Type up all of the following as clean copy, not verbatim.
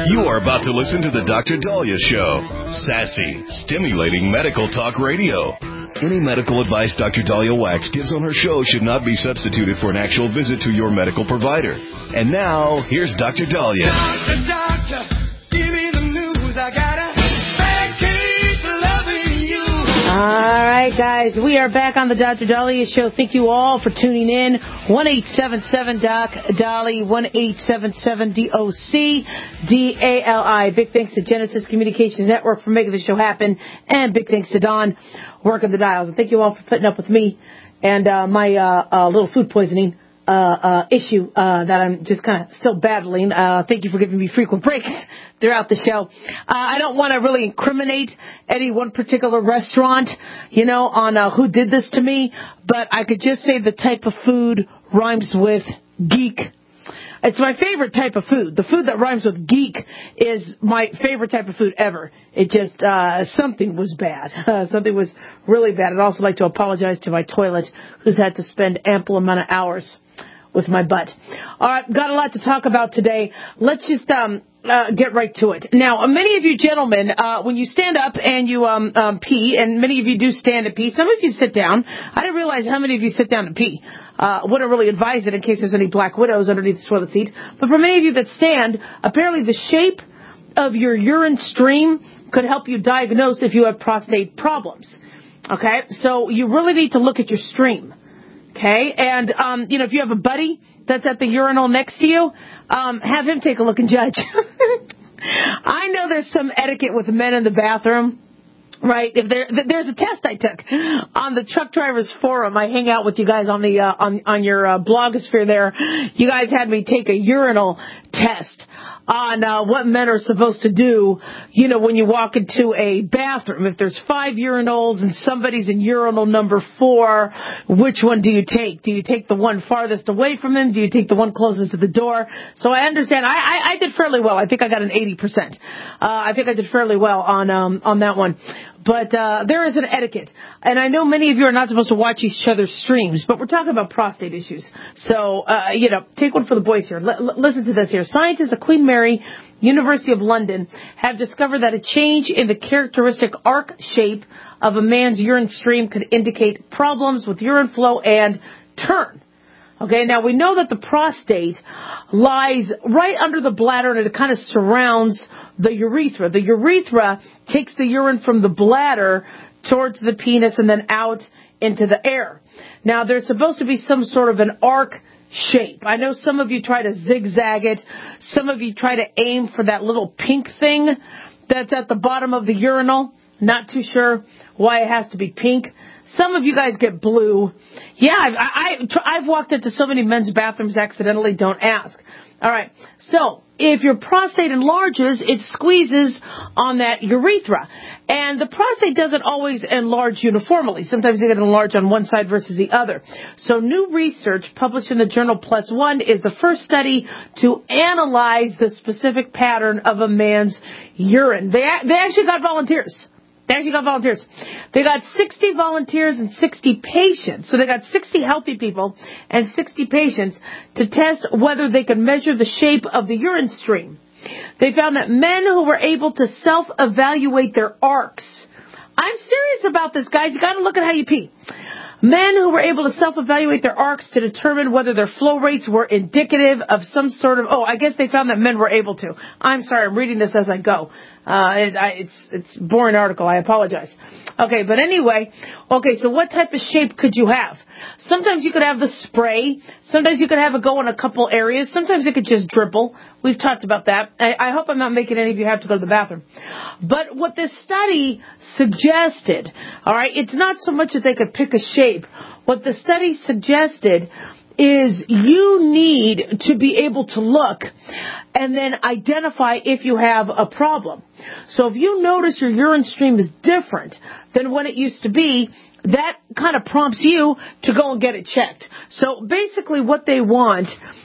You are about to listen to the Dr. Dahlia Show. Sassy, stimulating medical talk radio. Any medical advice Dr. Dahlia Wax gives on her show should not be substituted for an actual visit to your medical provider. And now, here's Dr. Dahlia. Doctor, give me the news. I got a bad case of loving you. All right, guys, we are back on the Dr. Dahlia Show. Thank you all for tuning in. 1-877-DOC-DALI, 1-877-DOC-DALI. Big thanks to Genesis Communications Network for making the show happen, and big thanks to Don working the dials. And thank you all for putting up with me and my little food poisoning issue that I'm just kind of still battling. Thank you for giving me frequent breaks throughout the show. I don't want to really incriminate any one particular restaurant, on who did this to me, but I could just say the type of food rhymes with geek. It's my favorite type of food. The food that rhymes with geek is my favorite type of food ever. It just, something was bad. Something was really bad. I'd also like to apologize to my toilet, who's had to spend ample amount of hours with my butt. All right, got a lot to talk about today. Let's just get right to it. Now, many of you gentlemen, when you stand up and you pee, and many of you do stand and pee, some of you sit down. I didn't realize how many of you sit down and pee. Wouldn't really advise it in case there's any black widows underneath the toilet seat. But for many of you that stand, apparently the shape of your urine stream could help you diagnose if you have prostate problems. Okay? So you really need to look at your stream. Okay? And, if you have a buddy that's at the urinal next to you, have him take a look and judge. I know there's some etiquette with men in the bathroom. Right. If there's a test I took on the Truck Drivers Forum. I hang out with you guys on the on your blogosphere there. You guys had me take a urinal test on what men are supposed to do, when you walk into a bathroom. If there's 5 urinals and somebody's in urinal number 4, which one do you take? Do you take the one farthest away from him? Do you take the one closest to the door? So I understand. I did fairly well. I think I got an 80%. I think I did fairly well on that one. But there is an etiquette. And I know many of you are not supposed to watch each other's streams, but we're talking about prostate issues. So, take one for the boys here. Listen to this here. Scientists at Queen Mary, University of London, have discovered that a change in the characteristic arc shape of a man's urine stream could indicate problems with urine flow and turn. Okay, now we know that the prostate lies right under the bladder and it kind of surrounds the urethra. The urethra takes the urine from the bladder towards the penis and then out into the air. Now there's supposed to be some sort of an arc shape. I know some of you try to zigzag it. Some of you try to aim for that little pink thing that's at the bottom of the urinal. Not too sure why it has to be pink. Some of you guys get blue. Yeah, I've walked into so many men's bathrooms accidentally, don't ask. All right, so if your prostate enlarges, it squeezes on that urethra. And the prostate doesn't always enlarge uniformly. Sometimes it can enlarge on one side versus the other. So new research published in the journal PLOS ONE is the first study to analyze the specific pattern of a man's urine. They actually got volunteers. They got 60 volunteers and 60 patients. So they got 60 healthy people and 60 patients to test whether they could measure the shape of the urine stream. They found that men who were able to self-evaluate their arcs. I'm serious about this, guys. You got to look at how you pee. Men who were able to self-evaluate their arcs to determine whether their flow rates were indicative of some sort of... I guess they found that men were able to. I'm sorry, I'm reading this as I go. It's a boring article. I apologize. Okay, but anyway, so what type of shape could you have? Sometimes you could have the spray. Sometimes you could have it go in a couple areas. Sometimes it could just dribble. We've talked about that. I hope I'm not making any of you have to go to the bathroom. But what this study suggested, all right, it's not so much that they could pick a shape. What the study suggested is you need to be able to look and then identify if you have a problem. So if you notice your urine stream is different than when it used to be, that kind of prompts you to go and get it checked. So basically what they want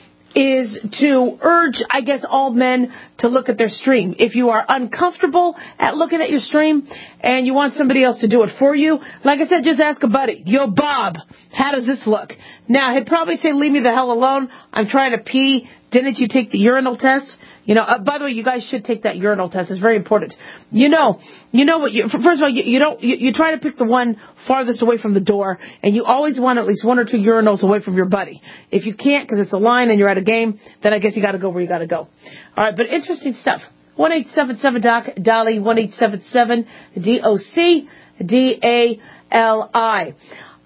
is to urge, I guess, all men to look at their stream. If you are uncomfortable at looking at your stream and you want somebody else to do it for you, like I said, just ask a buddy. Yo, Bob, how does this look? Now, he'd probably say, leave me the hell alone. I'm trying to pee. Didn't you take the urinal test? By the way, you guys should take that urinal test. It's very important. You know what? First of all, you try to pick the one farthest away from the door, and you always want at least one or two urinals away from your buddy. If you can't, because it's a line and you're at a game, then I guess you got to go where you got to go. All right, but interesting stuff. 1-877-DOC-DOLLY, 1-877-DOC-DALI.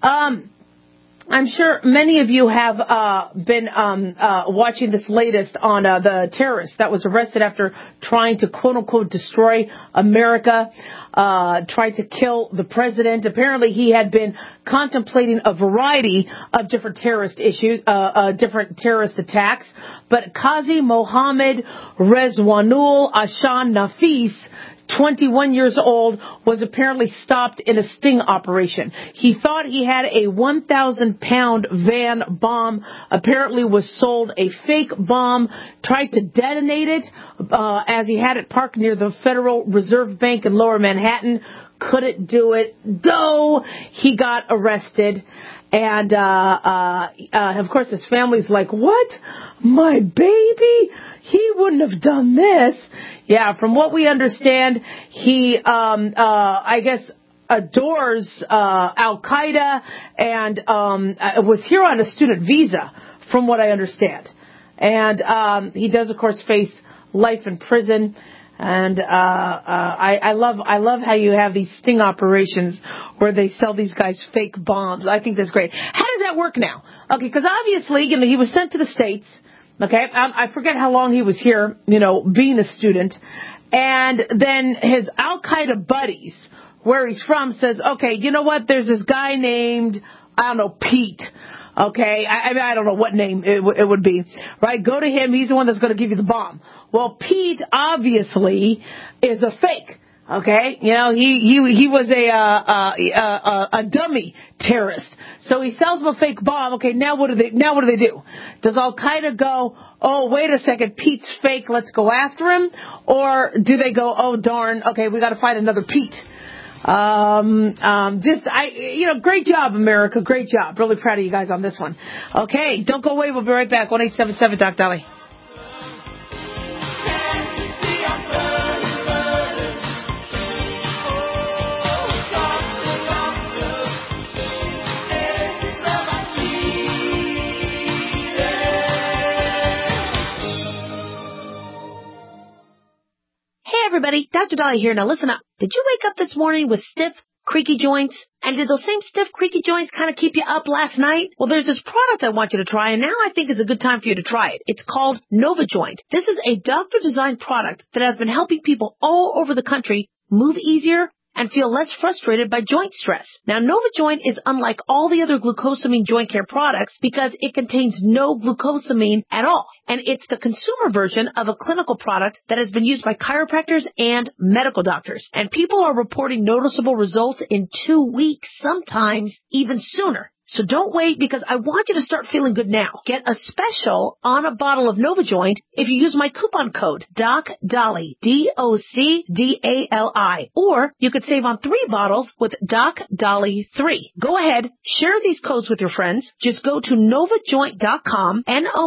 I'm sure many of you have been watching this latest on the terrorist that was arrested after trying to, quote-unquote, destroy America, tried to kill the president. Apparently, he had been contemplating a variety of different terrorist issues, different terrorist attacks. But Qazi Mohammed Rezwanul Ashan Nafis, 21 years old, was apparently stopped in a sting operation. He thought he had a 1,000-pound van bomb, apparently was sold a fake bomb, tried to detonate it as he had it parked near the Federal Reserve Bank in Lower Manhattan. Couldn't do it, though he got arrested. And, of course, his family's like, what? My baby? He wouldn't have done this. Yeah, from what we understand, he, I guess, adores Al-Qaeda and was here on a student visa, from what I understand. And he does, of course, face life in prison. And I love how you have these sting operations where they sell these guys fake bombs. I think that's great. How does that work now? Okay, because obviously, he was sent to the States. Okay, I forget how long he was here, being a student. And then his Al-Qaeda buddies, where he's from, says, okay, you know what? There's this guy named, Pete. Okay, I don't know what name it would be, right? Go to him. He's the one that's going to give you the bomb. Well, Pete obviously is a fake. Okay, he was a dummy terrorist. So he sells them a fake bomb. Okay, now what do they do? Does Al-Qaeda go, oh, wait a second, Pete's fake, let's go after him? Or do they go, oh, darn, okay, we got to find another Pete? Great job, America. Great job. Really proud of you guys on this one. Okay, don't go away. We'll be right back. 1-877-DOC-DOLLY. Hey everybody, Dr. Dolly here. Now listen up. Did you wake up this morning with stiff, creaky joints? And did those same stiff, creaky joints kind of keep you up last night? Well, there's this product I want you to try, and now I think it's a good time for you to try it. It's called NovaJoint. This is a doctor-designed product that has been helping people all over the country move easier and feel less frustrated by joint stress. Now, NovaJoint is unlike all the other glucosamine joint care products because it contains no glucosamine at all. And it's the consumer version of a clinical product that has been used by chiropractors and medical doctors. And people are reporting noticeable results in 2 weeks, sometimes even sooner. So don't wait, because I want you to start feeling good now. Get a special on a bottle of NovaJoint if you use my coupon code DOCDALI, DOCDALI. Or you could save on 3 bottles with DOCDALI3. Go ahead, share these codes with your friends. Just go to NovaJoint.com,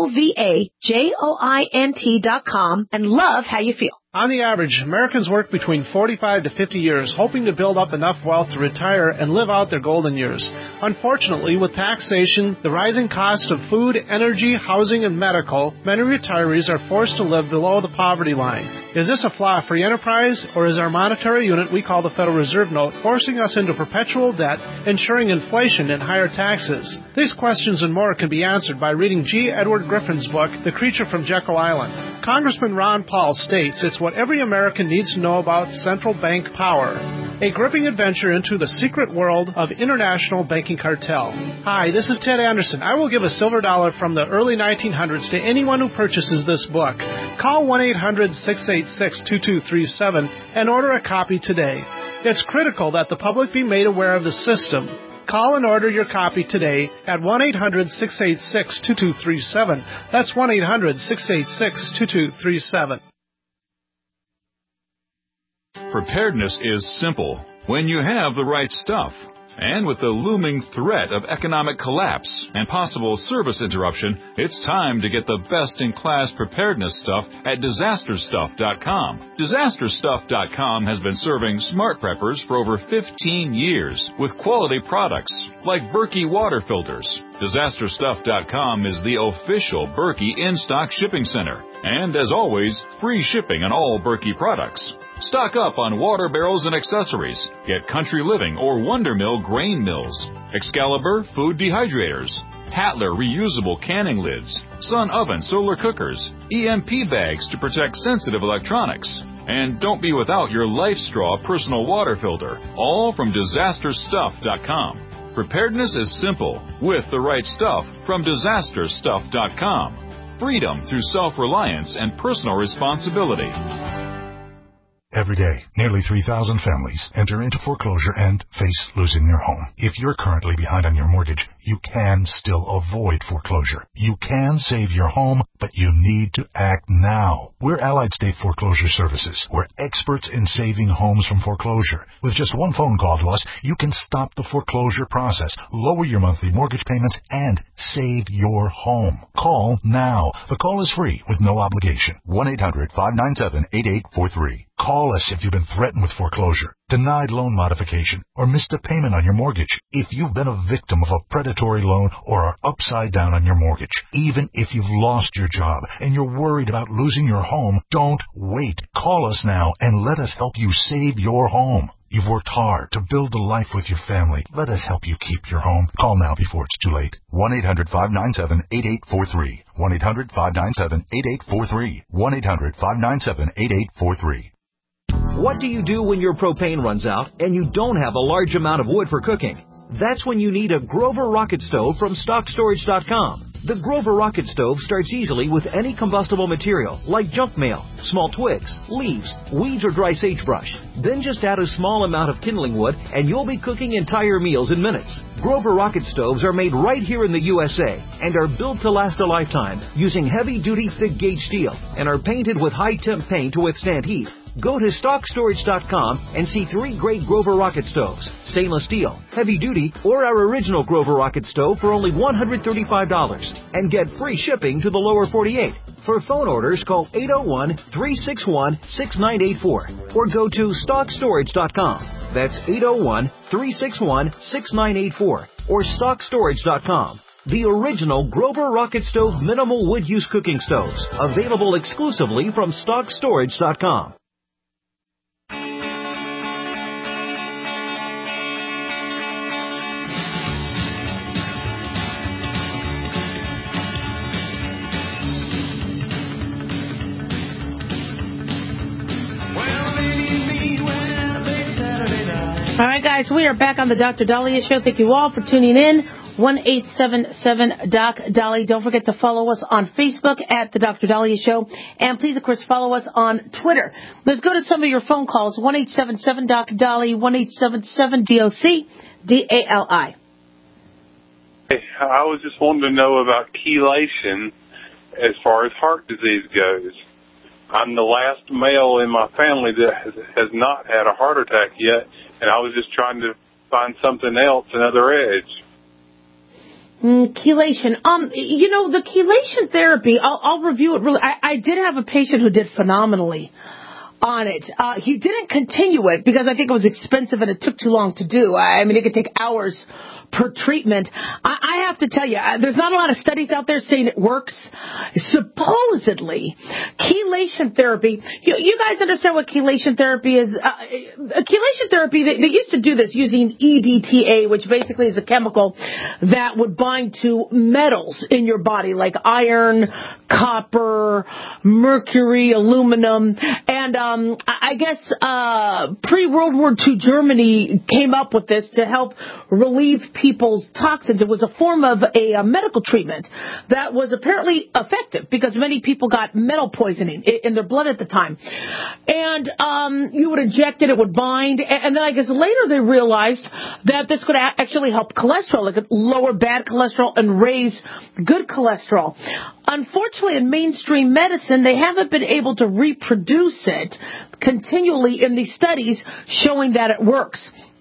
NovaJoint.com, and love how you feel. On the average, Americans work between 45 to 50 years, hoping to build up enough wealth to retire and live out their golden years. Unfortunately, with taxation, the rising cost of food, energy, housing, and medical, many retirees are forced to live below the poverty line. Is this a flaw-free enterprise, or is our monetary unit we call the Federal Reserve Note forcing us into perpetual debt, ensuring inflation and higher taxes? These questions and more can be answered by reading G. Edward Griffin's book, The Creature from Jekyll Island. Congressman Ron Paul states it's what every American needs to know about central bank power. A gripping adventure into the secret world of international banking cartel. Hi, this is Ted Anderson. I will give a silver dollar from the early 1900s to anyone who purchases this book. Call 1-800-686-2237 and order a copy today. It's critical that the public be made aware of the system. Call and order your copy today at 1-800-686-2237. That's 1-800-686-2237. Preparedness is simple when you have the right stuff. And with the looming threat of economic collapse and possible service interruption, it's time to get the best-in-class preparedness stuff at DisasterStuff.com. DisasterStuff.com has been serving smart preppers for over 15 years with quality products like Berkey water filters. DisasterStuff.com is the official Berkey in-stock shipping center. And as always, free shipping on all Berkey products. Stock up on water barrels and accessories. Get Country Living or Wonder Mill grain mills, Excalibur food dehydrators, Tatler reusable canning lids, Sun oven solar cookers, EMP bags to protect sensitive electronics. And don't be without your LifeStraw personal water filter, all from DisasterStuff.com. Preparedness is simple with the right stuff from DisasterStuff.com. Freedom through self-reliance and personal responsibility. Every day, nearly 3,000 families enter into foreclosure and face losing their home. If you're currently behind on your mortgage, you can still avoid foreclosure. You can save your home, but you need to act now. We're Allied State Foreclosure Services. We're experts in saving homes from foreclosure. With just one phone call to us, you can stop the foreclosure process, lower your monthly mortgage payments, and save your home. Call now. The call is free with no obligation. 1-800-597-8843. Call us if you've been threatened with foreclosure, denied loan modification, or missed a payment on your mortgage. If you've been a victim of a predatory loan or are upside down on your mortgage, even if you've lost your job and you're worried about losing your home, don't wait. Call us now and let us help you save your home. You've worked hard to build a life with your family. Let us help you keep your home. Call now before it's too late. 1-800-597-8843. 1-800-597-8843. 1-800-597-8843. What do you do when your propane runs out and you don't have a large amount of wood for cooking? That's when you need a Grover Rocket Stove from StockStorage.com. The Grover Rocket Stove starts easily with any combustible material like junk mail, small twigs, leaves, weeds, or dry sagebrush. Then just add a small amount of kindling wood and you'll be cooking entire meals in minutes. Grover Rocket Stoves are made right here in the USA and are built to last a lifetime using heavy-duty thick-gauge steel and are painted with high-temp paint to withstand heat. Go to StockStorage.com and see 3 great Grover Rocket Stoves, stainless steel, heavy duty, or our original Grover Rocket Stove for only $135 and get free shipping to the lower 48. For phone orders, call 801-361-6984 or go to StockStorage.com. That's 801-361-6984 or StockStorage.com. The original Grover Rocket Stove minimal wood use cooking stoves, available exclusively from StockStorage.com. All right, guys, we are back on the Dr. Daliah Show. Thank you all for tuning in. 1-877-DOC-DOLLY. Don't forget to follow us on Facebook at the Dr. Daliah Show. And please, of course, follow us on Twitter. Let's go to some of your phone calls. 1-877-DOC-DOLLY, 1-877-DOC-DALI. Hey, I was just wanting to know about chelation as far as heart disease goes. I'm the last male in my family that has not had a heart attack yet, and I was just trying to find something else, another edge. Chelation. The chelation therapy, I'll review it really. I did have a patient who did phenomenally on it. He didn't continue it because I think it was expensive and it took too long to do. I mean, it could take hours per treatment. I have to tell you, there's not a lot of studies out there saying it works. Supposedly, chelation therapy, you guys understand what chelation therapy is? Chelation therapy, they used to do this using EDTA, which basically is a chemical that would bind to metals in your body, like iron, copper, mercury, aluminum. And I guess pre-World War II Germany came up with this to help relieve people's toxins. It was a form of a medical treatment that was apparently effective because many people got metal poisoning in their blood at the time. And you would inject it, it would bind. And then I guess later they realized that this could actually help cholesterol. It could lower bad cholesterol and raise good cholesterol. Unfortunately, in mainstream medicine, they haven't been able to reproduce it continually in these studies showing that it works.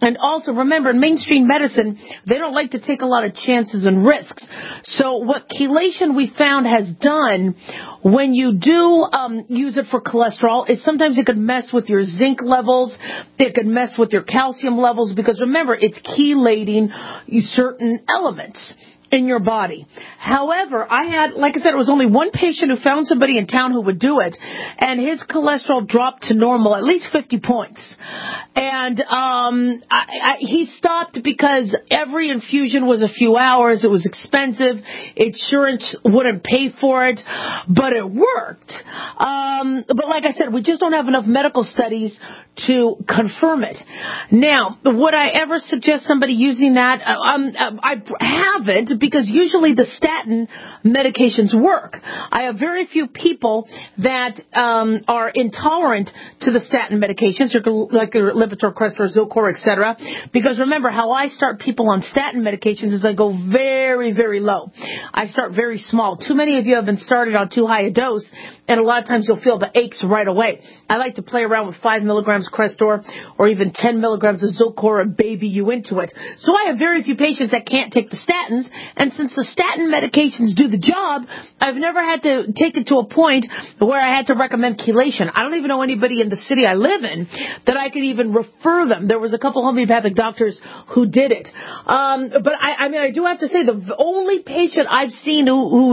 And also, remember, in mainstream medicine, they don't like to take a lot of chances and risks. So what chelation we found has done when you do use it for cholesterol is sometimes it could mess with your zinc levels. It could mess with your calcium levels because, remember, it's chelating certain elements in your body. However, I had, like I said, it was only one patient who found somebody in town who would do it, and his cholesterol dropped to normal, at least 50 points. And he stopped because every infusion was a few hours. It was expensive. Insurance wouldn't pay for it, but it worked. But like I said, we just don't have enough medical studies to confirm it. Now, would I ever suggest somebody using that? I haven't, because usually the statin medications work. I have very few people that are intolerant to the statin medications, like Lipitor, Crestor, Zocor, etc. Because remember, how I start people on statin medications is I go very, very low. I start very small. Too many of you have been started on too high a dose, and a lot of times you'll feel the aches right away. I like to play around with 5 milligrams Crestor or even 10 milligrams of Zocor and baby you into it. So I have very few patients that can't take the statins, and since the statin medications do the job, I've never had to take it to a point where I had to recommend chelation. I don't even know anybody in the city I live in that I could even refer them. There was a couple homeopathic doctors who did it. But I do have to say the only patient I've seen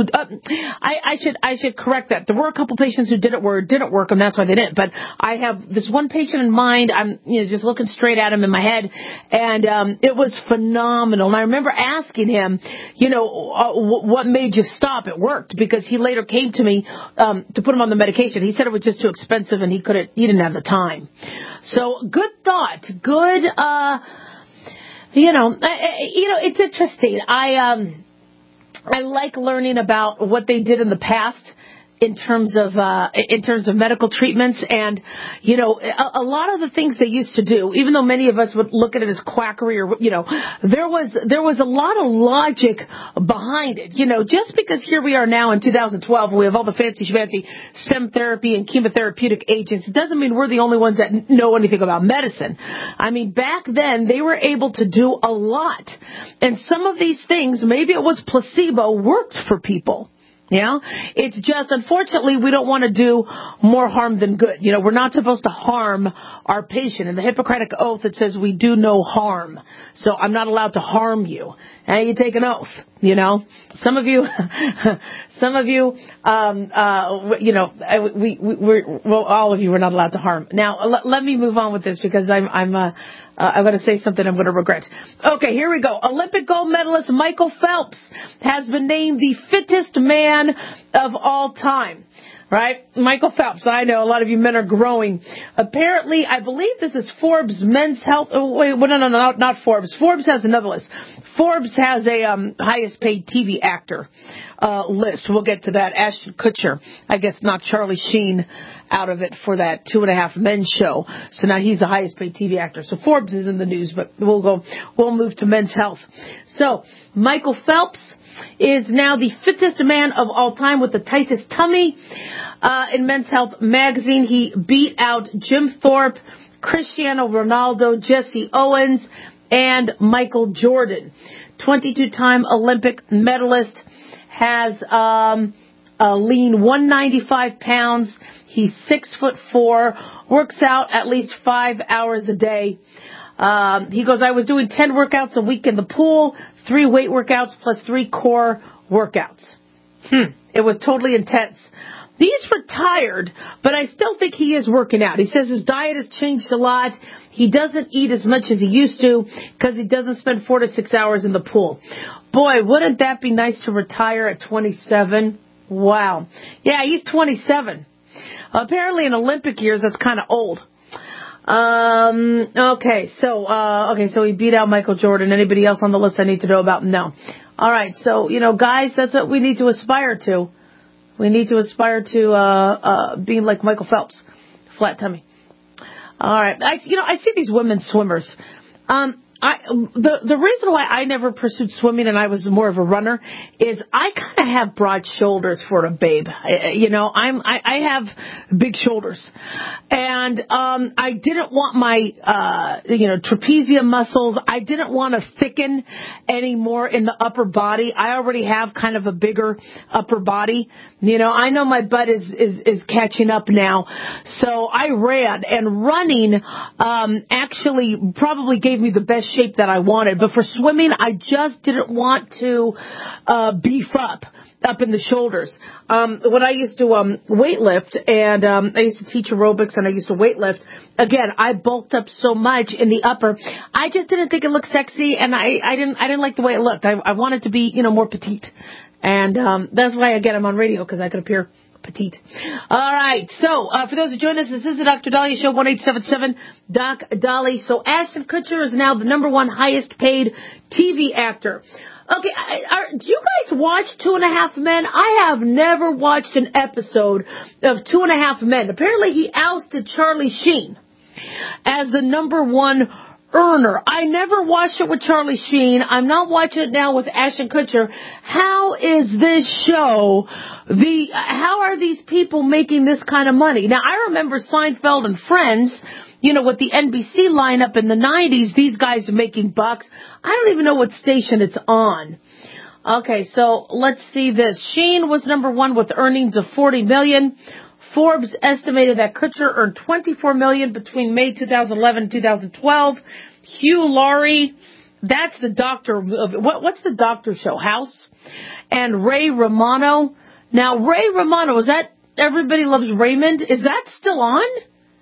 I should correct that. There were a couple patients who did it where it didn't work, and that's why they didn't. But I have this one patient in mind. I'm just looking straight at him in my head, and it was phenomenal. And I remember asking him, what made you stop? It worked, because he later came to me to put him on the medication. He said it was just too expensive and he didn't have the time. So good thought. Good, it's interesting. I like learning about what they did in the past in terms of medical treatments, and a lot of the things they used to do, even though many of us would look at it as quackery, or there was a lot of logic behind it. Just because here we are now in 2012, we have all the fancy stem therapy and chemotherapeutic agents, it doesn't mean we're the only ones that know anything about medicine. I mean, back then they were able to do a lot, and some of these things, maybe it was placebo, worked for people. Yeah, it's just, unfortunately, we don't want to do more harm than good. We're not supposed to harm our patient. In the Hippocratic Oath, it says we do no harm. So I'm not allowed to harm you. And you take an oath, Some of you, all of you were not allowed to harm. Now, let me move on with this, because I'm going to say something I'm going to regret. Okay, here we go. Olympic gold medalist Michael Phelps has been named the fittest man of all time. Right? Michael Phelps. I know a lot of you men are growing. Apparently, I believe this is Forbes Men's Health. No, not Forbes. Forbes has another list. Forbes has a highest paid TV actor list. We'll get to that. Ashton Kutcher, I guess, knocked Charlie Sheen out of it for that 2.5 Men show. So now he's the highest paid TV actor. So Forbes is in the news, but we'll move to Men's Health. So Michael Phelps is now the fittest man of all time with the tightest tummy. In Men's Health magazine, he beat out Jim Thorpe, Cristiano Ronaldo, Jesse Owens, and Michael Jordan. 22-time Olympic medalist, has a lean 195 pounds. He's 6'4", works out at least 5 hours a day. He goes, I was doing 10 workouts a week in the pool, 3 weight workouts plus 3 core workouts. It was totally intense. He's retired, but I still think he is working out. He says his diet has changed a lot. He doesn't eat as much as he used to because he doesn't spend 4 to 6 hours in the pool. Boy, wouldn't that be nice to retire at 27? Wow. Yeah, he's 27. Apparently in Olympic years, that's kind of old. Okay, so he beat out Michael Jordan. Anybody else on the list I need to know about? No. All right, so, guys, that's what we need to aspire to. We need to aspire to being like Michael Phelps, flat tummy. All right, I see these women swimmers. The reason why I never pursued swimming and I was more of a runner is I kind of have broad shoulders for a babe. I have big shoulders, and I didn't want my trapezium muscles. I didn't want to thicken anymore in the upper body. I already have kind of a bigger upper body. I know my butt is catching up now, so I ran, and running actually probably gave me the best shape that I wanted. But for swimming, I just didn't want to beef up in the shoulders. When I used to weightlift, and I used to teach aerobics, and I used to weightlift, again, I bulked up so much in the upper. I just didn't think it looked sexy, and I didn't like the way it looked. I wanted to be, more petite. And that's why, again, I'm on radio, because I could appear petite. All right. So, for those who join us, this is the Dr. Dahlia Show, 1-877-DOC Dolly. So, Ashton Kutcher is now the number one highest paid TV actor. Okay, do you guys watch 2.5 Men? I have never watched an episode of 2.5 Men. Apparently, he ousted Charlie Sheen as the number one earner. I never watched it with Charlie Sheen. I'm not watching it now with Ashton Kutcher. How is this show how are these people making this kind of money? Now, I remember Seinfeld and Friends, with the NBC lineup in the 90s, these guys are making bucks. I don't even know what station it's on. Okay, so let's see this. Sheen was number one with earnings of $40 million. Forbes estimated that Kutcher earned $24 million between May 2011 and 2012. Hugh Laurie, that's the doctor. What's the doctor show? House? And Ray Romano. Now, Ray Romano, is that Everybody Loves Raymond? Is that still on?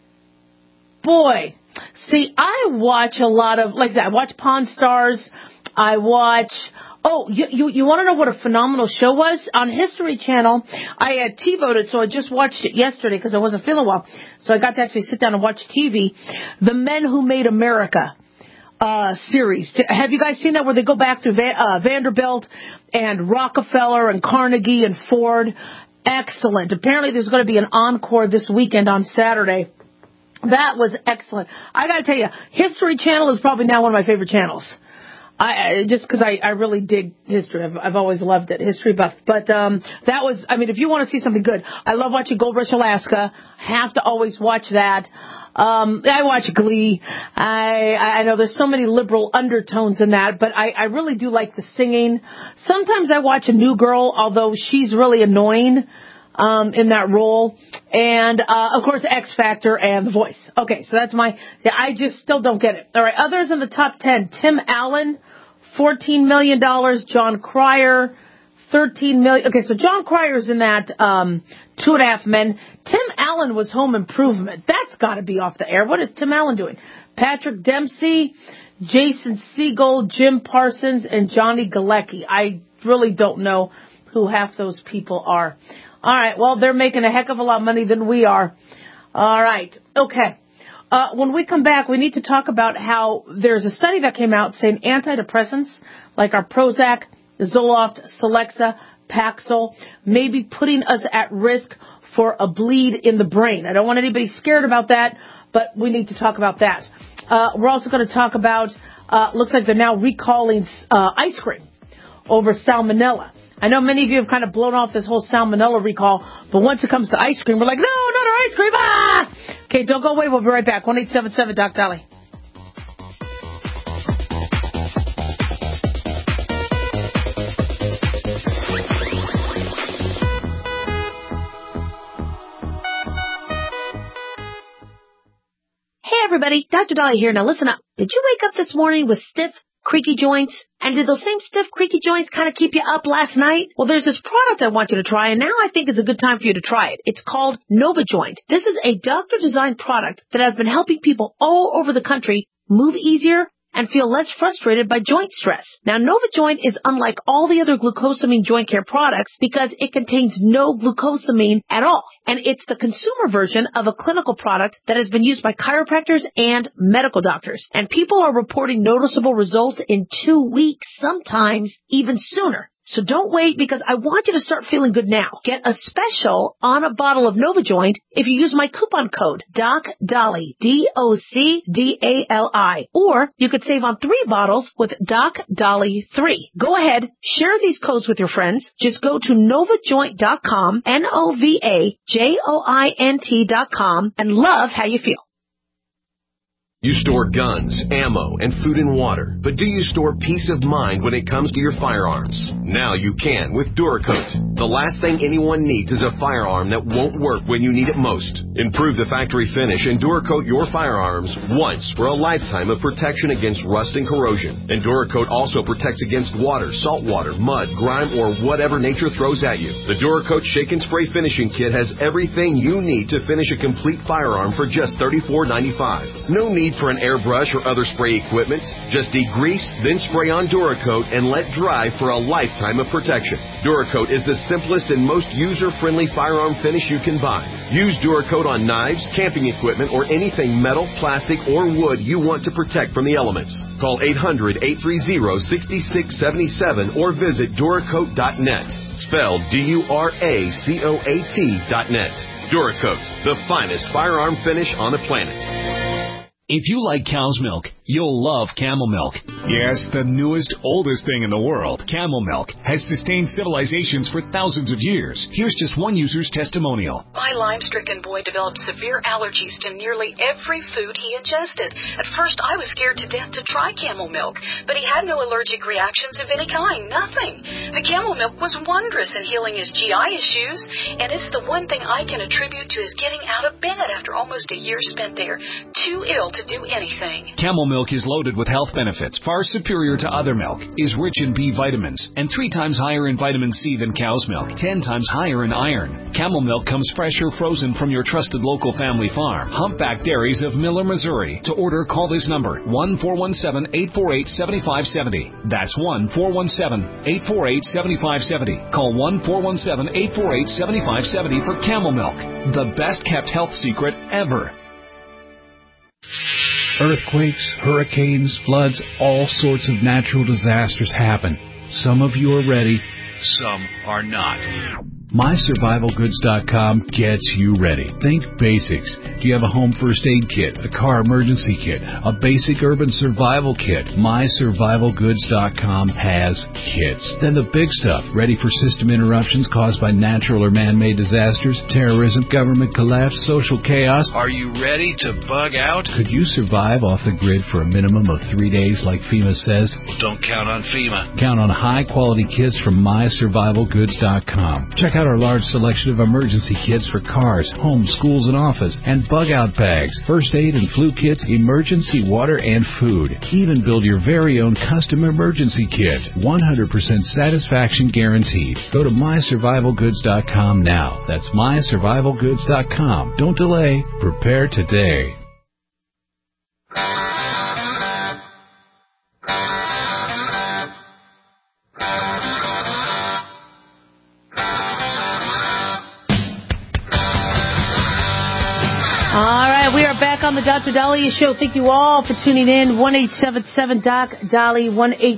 Boy, see, I watch a lot of, like that. I watch Pawn Stars. I watch... Oh, you want to know what a phenomenal show was? On History Channel, I had TiVoed it, so I just watched it yesterday because I wasn't feeling well. So I got to actually sit down and watch TV. The Men Who Made America series. Have you guys seen that, where they go back to Vanderbilt and Rockefeller and Carnegie and Ford? Excellent. Apparently there's going to be an encore this weekend on Saturday. That was excellent. I got to tell you, History Channel is probably now one of my favorite channels. Just because I really dig history. I've always loved it, history buff. But that was, if you want to see something good, I love watching Gold Rush Alaska. Have to always watch that. I watch Glee. I know there's so many liberal undertones in that, but I really do like the singing. Sometimes I watch a New Girl, although she's really annoying in that role. And, of course, X Factor and The Voice. Okay, so that's I just still don't get it. All right, others in the top 10. Tim Allen, $14 million. John Cryer, $13 million. Okay, so John Cryer's in that 2.5 Men. Tim Allen was Home Improvement. That's got to be off the air. What is Tim Allen doing? Patrick Dempsey, Jason Segel, Jim Parsons, and Johnny Galecki. I really don't know who half those people are. All right, well, they're making a heck of a lot of money than we are. All right, okay. When we come back, we need to talk about how there's a study that came out saying antidepressants like our Prozac, Zoloft, Celexa, Paxil may be putting us at risk for a bleed in the brain. I don't want anybody scared about that, but we need to talk about that. We're also going to talk about, looks like they're now recalling ice cream over salmonella. I know many of you have kind of blown off this whole salmonella recall, but once it comes to ice cream, we're like, no, not our ice cream. Ah! Okay, don't go away. We'll be right back. 1-877-DOC Dolly. Hey, everybody. Dr. Dolly here. Now, listen up. Did you wake up this morning with stiff, creaky joints? And did those same stiff, creaky joints kind of keep you up last night? Well, there's this product I want you to try, and now I think it's a good time for you to try it. It's called NovaJoint. This is a doctor-designed product that has been helping people all over the country move easier and feel less frustrated by joint stress. Now, NovaJoint is unlike all the other glucosamine joint care products because it contains no glucosamine at all. And it's the consumer version of a clinical product that has been used by chiropractors and medical doctors. And people are reporting noticeable results in 2 weeks, sometimes even sooner. So don't wait, because I want you to start feeling good now. Get a special on a bottle of NovaJoint if you use my coupon code DocDolly, DocDali. Or you could save on 3 bottles with DocDolly3. Go ahead, share these codes with your friends. Just go to NovaJoint.com, NovaJoint.com, and love how you feel. You store guns, ammo, and food and water, but do you store peace of mind when it comes to your firearms? Now you can with Duracoat. The last thing anyone needs is a firearm that won't work when you need it most. Improve the factory finish and Duracoat your firearms once for a lifetime of protection against rust and corrosion. And Duracoat also protects against water, salt water, mud, grime, or whatever nature throws at you. The Duracoat Shake and Spray Finishing Kit has everything you need to finish a complete firearm for just $34.95. No need for an airbrush or other spray equipment. Just degrease, then spray on Duracoat and let dry for a lifetime of protection. Duracoat is the simplest and most user-friendly firearm finish you can buy. Use Duracoat on knives, camping equipment, or anything metal, plastic, or wood you want to protect from the elements. Call 800-830-6677 or visit Duracoat.net. Spelled Duracoat.net. Duracoat, the finest firearm finish on the planet. If you like cow's milk, you'll love Camel Milk. Yes, the newest, oldest thing in the world, Camel Milk, has sustained civilizations for thousands of years. Here's just one user's testimonial. My Lyme-stricken boy developed severe allergies to nearly every food he ingested. At first, I was scared to death to try Camel Milk, but he had no allergic reactions of any kind, nothing. The Camel Milk was wondrous in healing his GI issues, and it's the one thing I can attribute to his getting out of bed after almost a year spent there, too ill to do anything. Camel Milk is loaded with health benefits far superior to other milk, is rich in B vitamins, and 3 times higher in vitamin C than cow's milk, 10 times higher in iron. Camel Milk comes fresh or frozen from your trusted local family farm, Humpback Dairies of Miller, Missouri. To order, call this number, 1-417-848-7570. That's 1-417-848-7570. Call 1-417-848-7570 for Camel Milk, the best kept health secret ever. Earthquakes, hurricanes, floods, all sorts of natural disasters happen. Some of you are ready, some are not. MySurvivalGoods.com gets you ready. Think basics. Do you have a home first aid kit, a car emergency kit, a basic urban survival kit? MySurvivalGoods.com has kits. Then the big stuff, ready for system interruptions caused by natural or man-made disasters, terrorism, government collapse, social chaos. Are you ready to bug out? Could you survive off the grid for a minimum of 3 days like FEMA says? Well, don't count on FEMA. Count on high-quality kits from MySurvivalGoods.com. Check out our large selection of emergency kits for cars, homes, schools, and office, and bug-out bags, first aid and flu kits, emergency water, and food. Even build your very own custom emergency kit. 100% satisfaction guaranteed. Go to MySurvivalGoods.com now. That's MySurvivalGoods.com. Don't delay. Prepare today. All right, we are back on the Dr. Dahlia Show. Thank you all for tuning in. 1-877-DOC-DALI,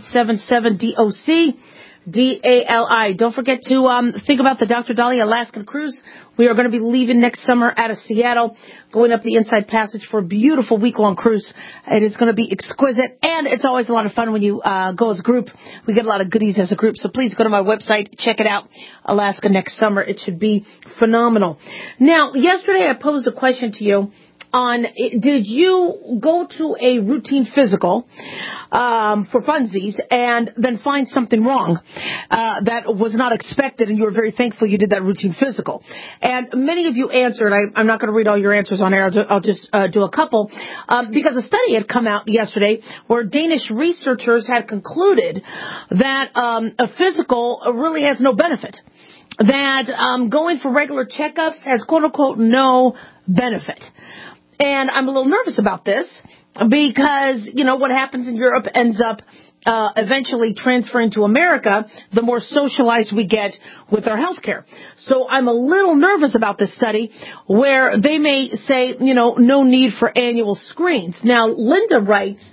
1-877-DOC-DALI. Don't forget to think about the Dr. Dahlia Alaskan cruise. We are going to be leaving next summer out of Seattle, going up the Inside Passage for a beautiful week-long cruise. It is going to be exquisite, and it's always a lot of fun when you go as a group. We get a lot of goodies as a group, so please go to my website, check it out. Alaska next summer. It should be phenomenal. Now, yesterday I posed a question to you on, did you go to a routine physical for funsies and then find something wrong that was not expected, and you were very thankful you did that routine physical? And many of you answered. I'm not going to read all your answers on air. I'll just do a couple, because a study had come out yesterday where Danish researchers had concluded that a physical really has no benefit, that going for regular checkups has quote-unquote no benefit. And I'm a little nervous about this because, you know, what happens in Europe ends up eventually transferring to America the more socialized we get with our health care. So I'm a little nervous about this study where they may say, you know, no need for annual screens. Now, Linda writes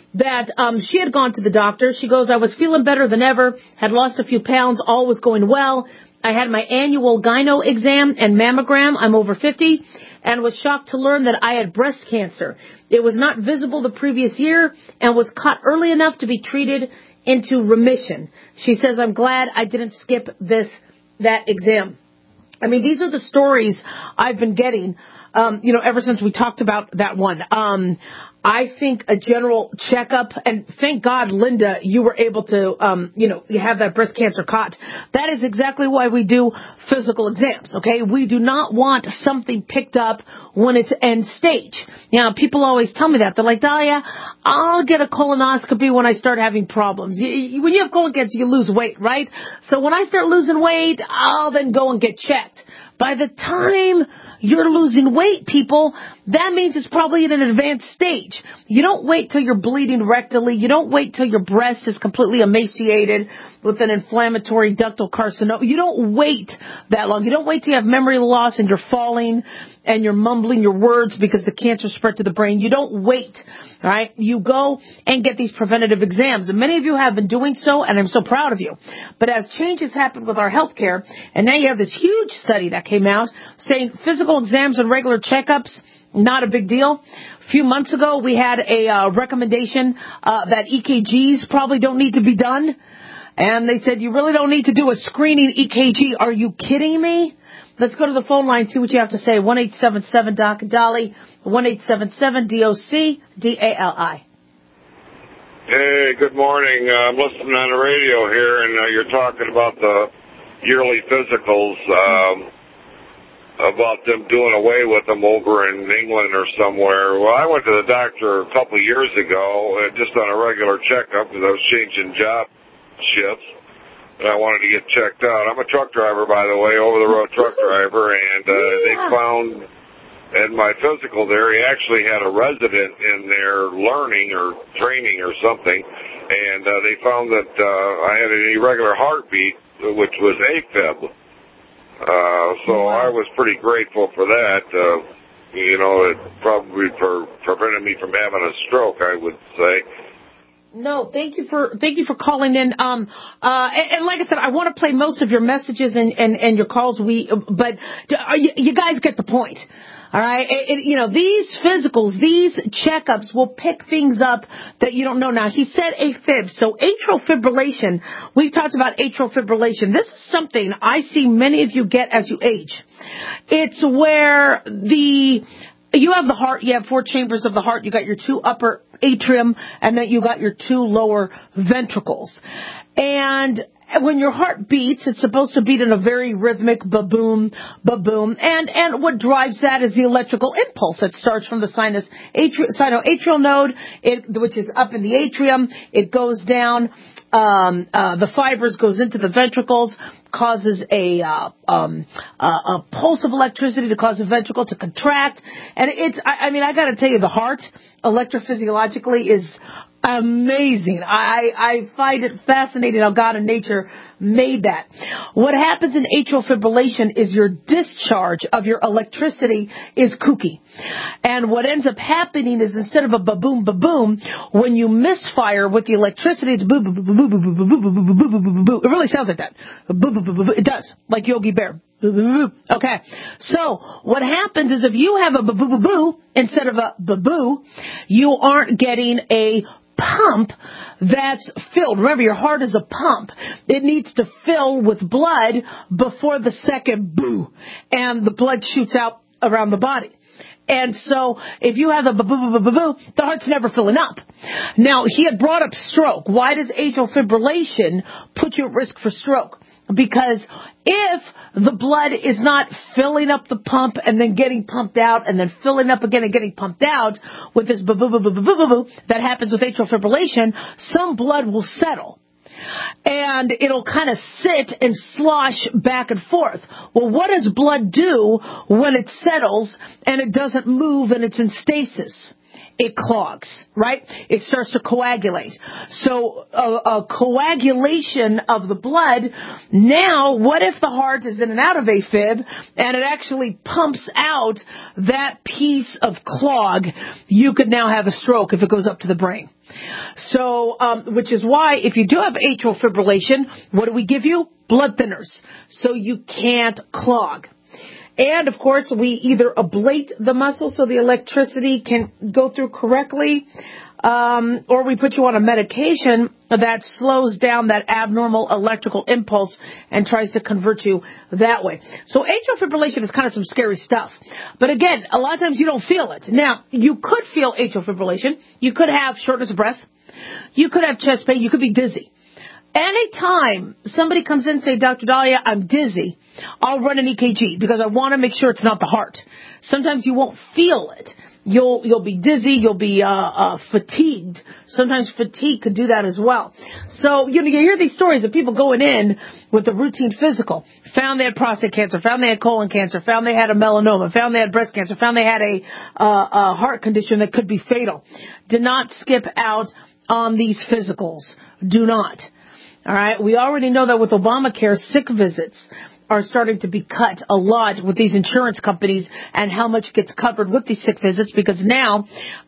that she had gone to the doctor. She goes, I was feeling better than ever, had lost a few pounds, all was going well. I had my annual gyno exam and mammogram. I'm over 50 and was shocked to learn that I had breast cancer. It was not visible the previous year and was caught early enough to be treated into remission. She says, I'm glad I didn't skip that exam. I mean, these are the stories I've been getting, ever since we talked about that one. I think a general checkup, and thank God, Linda, you were able to, you have that breast cancer caught. That is exactly why we do physical exams, okay? We do not want something picked up when it's end stage. Now, people always tell me that. They're like, Dahlia, I'll get a colonoscopy when I start having problems. When you have colon cancer, you lose weight, right? So when I start losing weight, I'll then go and get checked. By the time you're losing weight, people, that means it's probably in an advanced stage. You don't wait till you're bleeding rectally. You don't wait till your breast is completely emaciated with an inflammatory ductal carcinoma. You don't wait that long. You don't wait till you have memory loss and you're falling and you're mumbling your words because the cancer spread to the brain. You don't wait, right? You go and get these preventative exams. And many of you have been doing so, and I'm so proud of you. But as changes happen with our health care, and now you have this huge study that came out saying physical exams and regular checkups, not a big deal. A few months ago, we had a recommendation that EKGs probably don't need to be done. And they said, you really don't need to do a screening EKG. Are you kidding me? Let's go to the phone line, see what you have to say. 1-877-DOC-DOLLY, 1-877-DOC-DALI. Hey, good morning. I'm listening on the radio here, and you're talking about the yearly physicals, about them doing away with them over in England or somewhere. Well, I went to the doctor a couple of years ago, just on a regular checkup, because I was changing job shifts, and I wanted to get checked out. I'm a truck driver, by the way, over-the-road truck driver, and they found in my physical there, he actually had a resident in there learning or training or something, and they found that I had an irregular heartbeat, which was AFib. So I was pretty grateful for that. It probably prevented me from having a stroke, I would say. No, thank you for calling in. And like I said, I want to play most of your messages and your calls. But you guys get the point. All right. These physicals, these checkups will pick things up that you don't know. Now, he said AFib. So atrial fibrillation, we've talked about atrial fibrillation. This is something I see many of you get as you age. It's where you have the heart, you have 4 chambers of the heart, you got your 2 upper atrium, and then you got your 2 lower ventricles. And when your heart beats, it's supposed to beat in a very rhythmic ba-boom, ba-boom. And what drives that is the electrical impulse that starts from the sinoatrial node, which is up in the atrium. It goes down, the fibers goes into the ventricles, causes a pulse of electricity to cause the ventricle to contract. And I gotta tell you, the heart, electrophysiologically, is amazing. I find it fascinating how God and nature made that. What happens in atrial fibrillation is your discharge of your electricity is kooky. And what ends up happening is instead of a ba-boom, ba-boom, when you misfire with the electricity, it's boo, boo, boo, boo, boo, boo, boo, boo, boo, boo, boo, boo. It really sounds like that. Boo, boo, boo, boo. It does, like Yogi Bear. Okay, so what happens is if you have a boo-boo-boo-boo instead of a boo-boo, you aren't getting a pump that's filled. Remember, your heart is a pump. It needs to fill with blood before the second boo, and the blood shoots out around the body. And so if you have a boo-boo-boo-boo-boo, the heart's never filling up. Now, he had brought up stroke. Why does atrial fibrillation put you at risk for stroke? Because if the blood is not filling up the pump and then getting pumped out and then filling up again and getting pumped out with this boo-boo-boo-boo-boo-boo that happens with atrial fibrillation, some blood will settle. And it'll kind of sit and slosh back and forth. Well, what does blood do when it settles and it doesn't move and it's in stasis? it clogs, right? It starts to coagulate. So a coagulation of the blood. Now, what if the heart is in and out of AFib and it actually pumps out that piece of clog? You could now have a stroke if it goes up to the brain. So, which is why if you do have atrial fibrillation, what do we give you? Blood thinners. So you can't clog. And, of course, we either ablate the muscle so the electricity can go through correctly, or we put you on a medication that slows down that abnormal electrical impulse and tries to convert you that way. So atrial fibrillation is kind of some scary stuff. But, again, a lot of times you don't feel it. Now, you could feel atrial fibrillation. You could have shortness of breath. You could have chest pain. You could be dizzy. Anytime somebody comes in and say, Dr. Daliah, I'm dizzy, I'll run an EKG because I want to make sure it's not the heart. Sometimes you won't feel it. You'll be dizzy. You'll be fatigued. Sometimes fatigue could do that as well. So you hear these stories of people going in with a routine physical, found they had prostate cancer, found they had colon cancer, found they had a melanoma, found they had breast cancer, found they had a heart condition that could be fatal. Do not skip out on these physicals. Do not. All right. We already know that with Obamacare, sick visits are starting to be cut a lot with these insurance companies and how much gets covered with these sick visits because now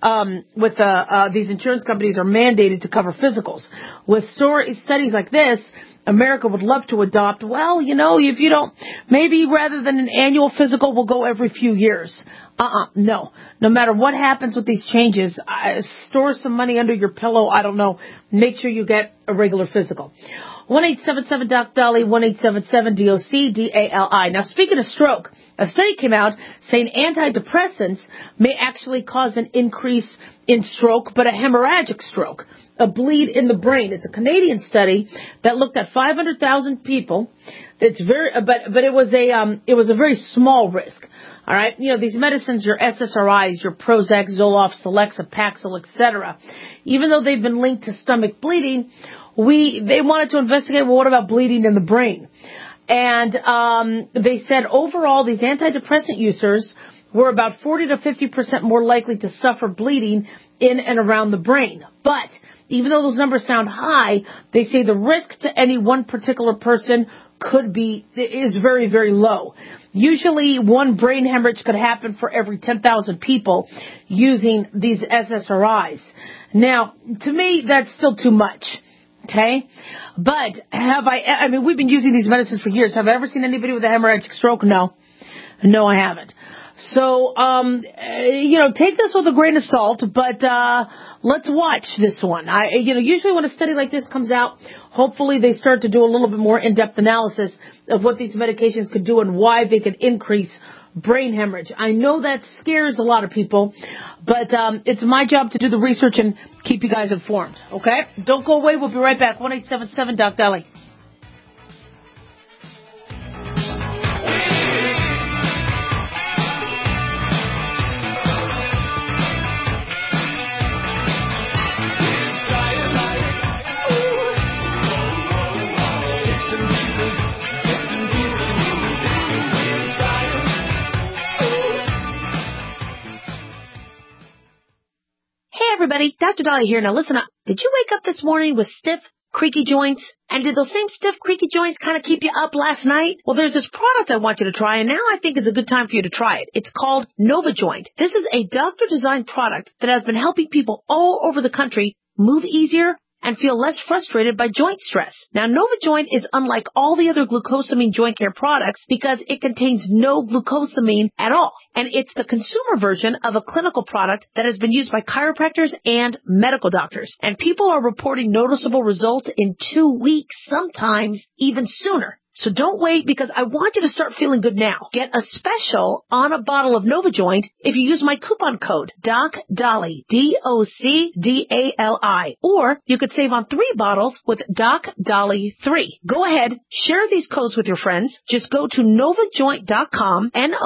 these insurance companies are mandated to cover physicals. With studies like this, America would love to adopt, if you don't, maybe rather than an annual physical, we'll go every few years. No. No matter what happens with these changes, store some money under your pillow. I don't know. Make sure you get a regular physical. 1-877-DOC-DALI, 1-877-DOC-DALI. Now, speaking of stroke, a study came out saying antidepressants may actually cause an increase in stroke, but a hemorrhagic stroke, a bleed in the brain. It's a Canadian study that looked at 500,000 people. It's but it was a very small risk. All right, these medicines, your SSRIs, your Prozac, Zoloft, Celexa, Paxil, etc. Even though they've been linked to stomach bleeding, they wanted to investigate, well, what about bleeding in the brain? And they said overall, these antidepressant users were about 40 to 50% more likely to suffer bleeding in and around the brain. But even though those numbers sound high, they say the risk to any one particular person is very, very low. Usually one brain hemorrhage could happen for every 10,000 people using these SSRIs. Now, to me, that's still too much. Okay? But we've been using these medicines for years. Have I ever seen anybody with a hemorrhagic stroke? No. No, I haven't. So, take this with a grain of salt, but let's watch this one. Usually when a study like this comes out, hopefully they start to do a little bit more in-depth analysis of what these medications could do and why they could increase brain hemorrhage. I know that scares a lot of people, but it's my job to do the research and keep you guys informed, okay? Don't go away. We'll be right back. 1-877-DOC-DALI. Everybody, Dr. Daliah here. Now listen up. Did you wake up this morning with stiff, creaky joints? And did those same stiff, creaky joints kind of keep you up last night? Well, there's this product I want you to try, and now I think it's a good time for you to try it. It's called NovaJoint. This is a doctor-designed product that has been helping people all over the country move easier and feel less frustrated by joint stress. Now, NovaJoint is unlike all the other glucosamine joint care products because it contains no glucosamine at all. And it's the consumer version of a clinical product that has been used by chiropractors and medical doctors. And people are reporting noticeable results in 2 weeks, sometimes even sooner. So don't wait because I want you to start feeling good now. Get a special on a bottle of NovaJoint if you use my coupon code DOC-DALI, DOC-DALI. Or you could save on 3 bottles with DOC-DALI3. Go ahead, share these codes with your friends. Just go to NovaJoint.com,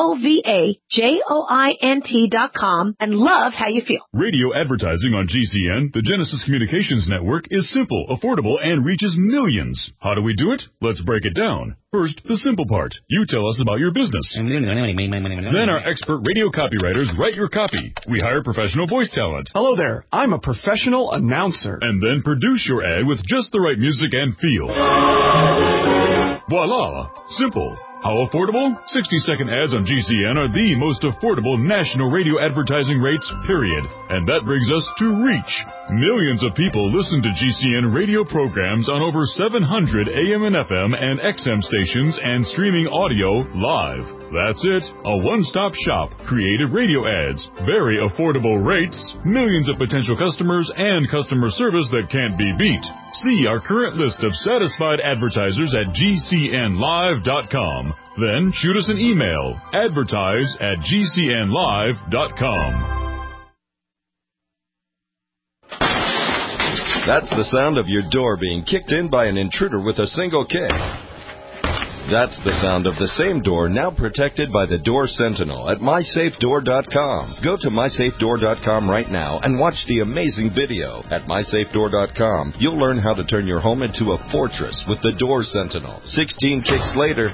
NovaJoint.com, and love how you feel. Radio advertising on GCN, the Genesis Communications Network, is simple, affordable, and reaches millions. How do we do it? Let's break it down. down. First, the simple part. You tell us about your business. Then our expert radio copywriters write your copy. We hire professional voice talent. Hello there. I'm a professional announcer. And then produce your ad with just the right music and feel. Voila! Simple. How affordable? 60-second ads on GCN are the most affordable national radio advertising rates, period. And that brings us to reach. Millions of people listen to GCN radio programs on over 700 AM and FM and XM stations and streaming audio live. That's it. A one-stop shop. Creative radio ads. Very affordable rates. Millions of potential customers and customer service that can't be beat. See our current list of satisfied advertisers at GCNlive.com. Then shoot us an email. advertise@GCNlive.com. That's the sound of your door being kicked in by an intruder with a single kick. That's the sound of the same door now protected by the Door Sentinel at MySafeDoor.com. Go to MySafeDoor.com right now and watch the amazing video. At MySafeDoor.com, you'll learn how to turn your home into a fortress with the Door Sentinel. 16 kicks later,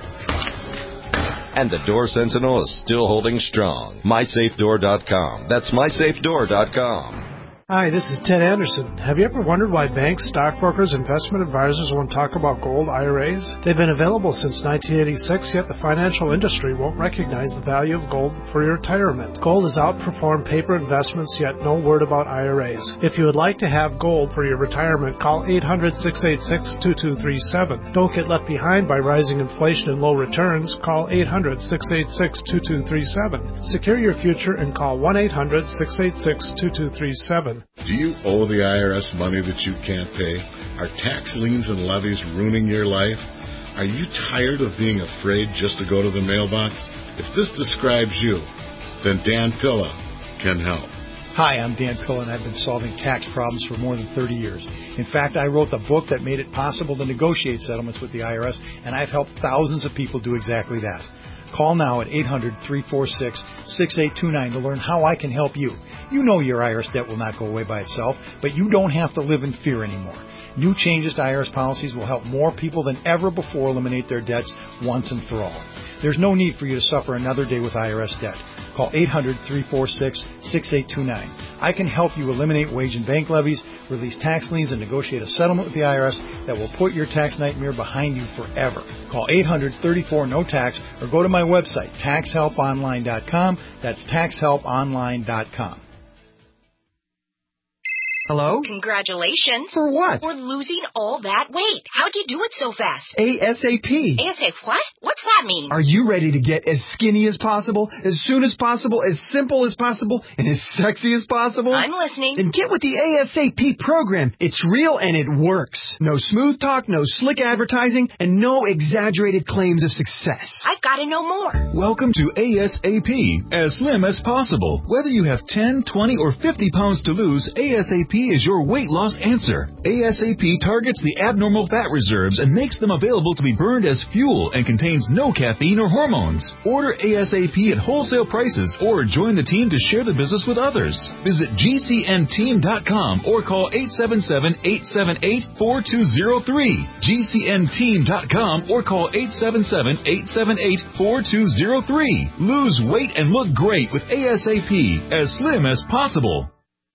and the Door Sentinel is still holding strong. MySafeDoor.com. That's MySafeDoor.com. Hi, this is Ted Anderson. Have you ever wondered why banks, stockbrokers, investment advisors won't talk about gold IRAs? They've been available since 1986, yet the financial industry won't recognize the value of gold for your retirement. Gold has outperformed paper investments, yet no word about IRAs. If you would like to have gold for your retirement, call 800-686-2237. Don't get left behind by rising inflation and low returns. Call 800-686-2237. Secure your future and call 1-800-686-2237. Do you owe the IRS money that you can't pay? Are tax liens and levies ruining your life? Are you tired of being afraid just to go to the mailbox? If this describes you, then Dan Pilla can help. Hi, I'm Dan Pilla, and I've been solving tax problems for more than 30 years. In fact, I wrote the book that made it possible to negotiate settlements with the IRS, and I've helped thousands of people do exactly that. Call now at 800-346-6829 to learn how I can help you. You know your IRS debt will not go away by itself, but you don't have to live in fear anymore. New changes to IRS policies will help more people than ever before eliminate their debts once and for all. There's no need for you to suffer another day with IRS debt. Call 800-346-6829. I can help you eliminate wage and bank levies, release tax liens, and negotiate a settlement with the IRS that will put your tax nightmare behind you forever. Call 800-34-NO-TAX or go to my website, taxhelponline.com. That's taxhelponline.com. Hello? Congratulations. For what? For losing all that weight. How'd you do it so fast? ASAP. ASAP what? What's that mean? Are you ready to get as skinny as possible, as soon as possible, as simple as possible, and as sexy as possible? I'm listening. Then get with the ASAP program. It's real and it works. No smooth talk, no slick advertising, and no exaggerated claims of success. I've got to know more. Welcome to ASAP, as slim as possible. Whether you have 10, 20, or 50 pounds to lose, ASAP is your weight loss answer. ASAP targets the abnormal fat reserves and makes them available to be burned as fuel and contains no caffeine or hormones. Order ASAP at wholesale prices or join the team to share the business with others. Visit GCNteam.com or call 877-878-4203. GCNteam.com or call 877-878-4203. Lose weight and look great with ASAP, as slim as possible.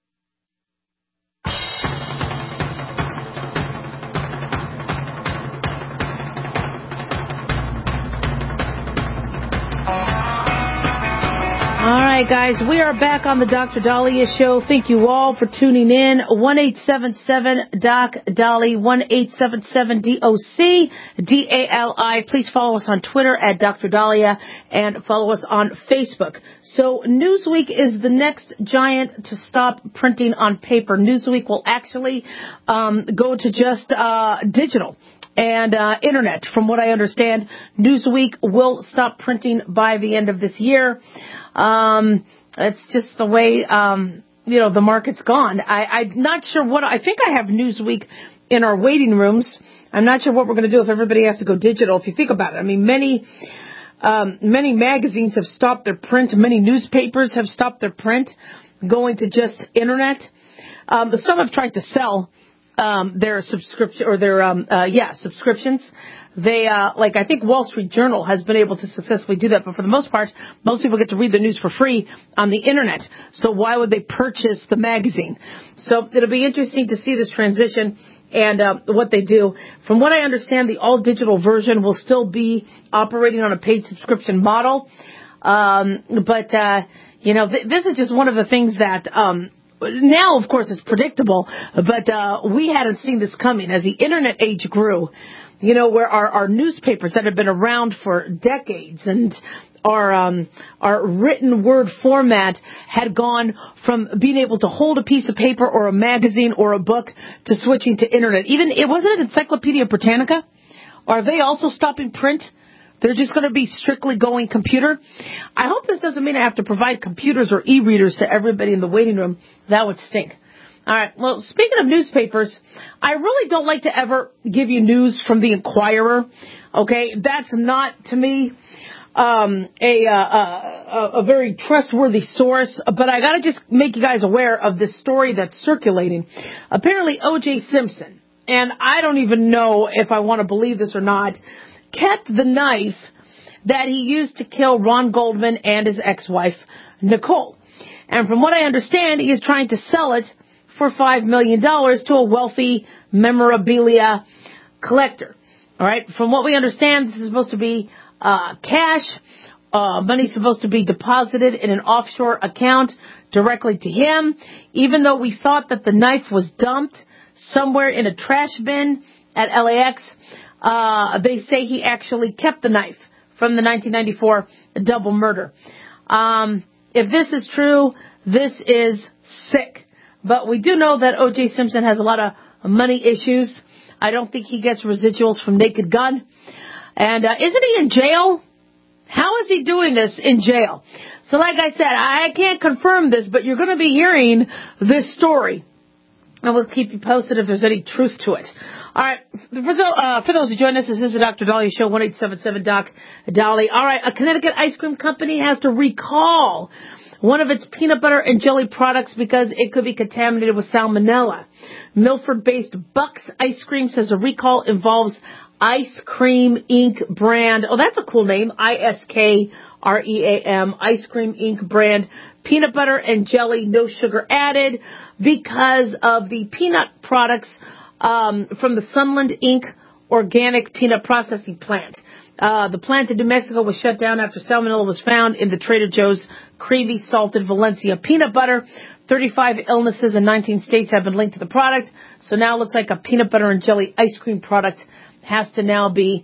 All right, guys, we are back on the Dr. Daliah Show. Thank you all for tuning in. 1-877-DOC-DALI, 1-877-DOC-DALI. Please follow us on Twitter at Dr. Daliah and follow us on Facebook. So Newsweek is the next giant to stop printing on paper. Newsweek will actually go to just digital and internet. From what I understand, Newsweek will stop printing by the end of this year. It's just the way, the market's gone. I'm not sure I think I have Newsweek in our waiting rooms. I'm not sure what we're going to do if everybody has to go digital. If you think about it, I mean, many magazines have stopped their print. Many newspapers have stopped their print, going to just internet. Some have tried to sell their subscription or their subscriptions. They like I think Wall Street Journal has been able to successfully do that, but for the most part, most people get to read the news for free on the internet. So why would they purchase the magazine? So it'll be interesting to see this transition and what they do. From what I understand, the all digital version will still be operating on a paid subscription model. But this is just one of the things that now, of course, it's predictable, but we hadn't seen this coming as the internet age grew. Where our newspapers that have been around for decades and our written word format had gone from being able to hold a piece of paper or a magazine or a book to switching to internet. Even it wasn't Encyclopedia Britannica. Are they also stopping print? They're just going to be strictly going computer. I hope this doesn't mean I have to provide computers or e-readers to everybody in the waiting room. That would stink. All right. Well, speaking of newspapers, I really don't like to ever give you news from the Inquirer. Okay, that's not to me a very trustworthy source. But I got to just make you guys aware of this story that's circulating. Apparently, O.J. Simpson, and I don't even know if I want to believe this or not, kept the knife that he used to kill Ron Goldman and his ex-wife Nicole. And from what I understand, he is trying to sell it for $5 million to a wealthy memorabilia collector. All right. From what we understand, this is supposed to be cash. Money's supposed to be deposited in an offshore account directly to him. Even though we thought that the knife was dumped somewhere in a trash bin at LAX, they say he actually kept the knife from the 1994 double murder. If this is true, this is sick. But we do know that O.J. Simpson has a lot of money issues. I don't think he gets residuals from Naked Gun. And isn't he in jail? How is he doing this in jail? So like I said, I can't confirm this, but you're going to be hearing this story. And we'll keep you posted if there's any truth to it. All right. For those who join us, this is the Dr. Dahlia Show, 1-877-DOC-DOLLY. All right. A Connecticut ice cream company has to recall one of its peanut butter and jelly products because it could be contaminated with salmonella. Milford-based Bucks Ice Cream says a recall involves Ice Cream Inc. brand. Oh, that's a cool name. ISKREAM, Ice Cream Inc. brand. Peanut butter and jelly, no sugar added, because of the peanut products from the Sunland Inc. organic peanut processing plant. The plant in New Mexico was shut down after salmonella was found in the Trader Joe's Creamy Salted Valencia peanut butter. 35 illnesses in 19 states have been linked to the product. So now it looks like a peanut butter and jelly ice cream product has to now be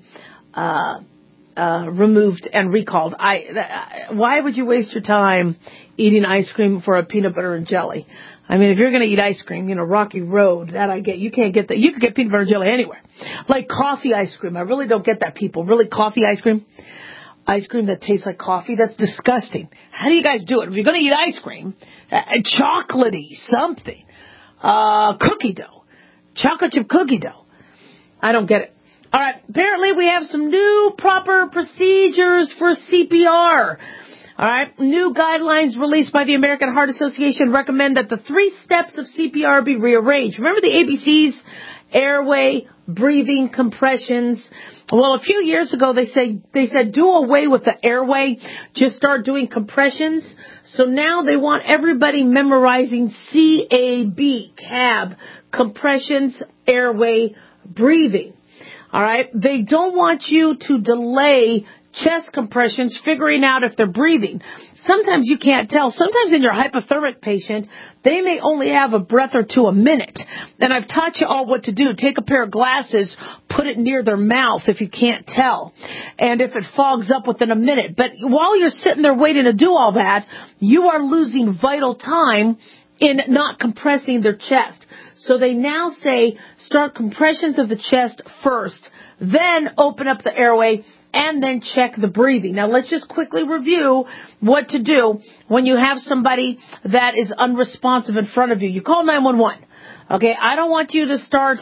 removed and recalled. Why would you waste your time eating ice cream for a peanut butter and jelly? I mean, if you're going to eat ice cream, Rocky Road, that I get. You can't get that. You can get peanut butter and jelly anywhere. Like coffee ice cream. I really don't get that, people. Really, coffee ice cream? Ice cream that tastes like coffee? That's disgusting. How do you guys do it? If you're going to eat ice cream, chocolatey something. Cookie dough. Chocolate chip cookie dough. I don't get it. All right. Apparently, we have some new proper procedures for CPR. All right. New guidelines released by the American Heart Association recommend that the 3 steps of CPR be rearranged. Remember the ABCs? Airway, breathing, compressions. Well, a few years ago, they said do away with the airway. Just start doing compressions. So now they want everybody memorizing CAB, compressions, airway, breathing. All right. They don't want you to delay chest compressions, figuring out if they're breathing. Sometimes you can't tell. Sometimes in your hypothermic patient, they may only have a breath or two a minute. And I've taught you all what to do. Take a pair of glasses, put it near their mouth if you can't tell. And if it fogs up within a minute. But while you're sitting there waiting to do all that, you are losing vital time in not compressing their chest. So they now say start compressions of the chest first, then open up the airway, and then check the breathing. Now, let's just quickly review what to do when you have somebody that is unresponsive in front of you. You call 911. Okay, I don't want you to start,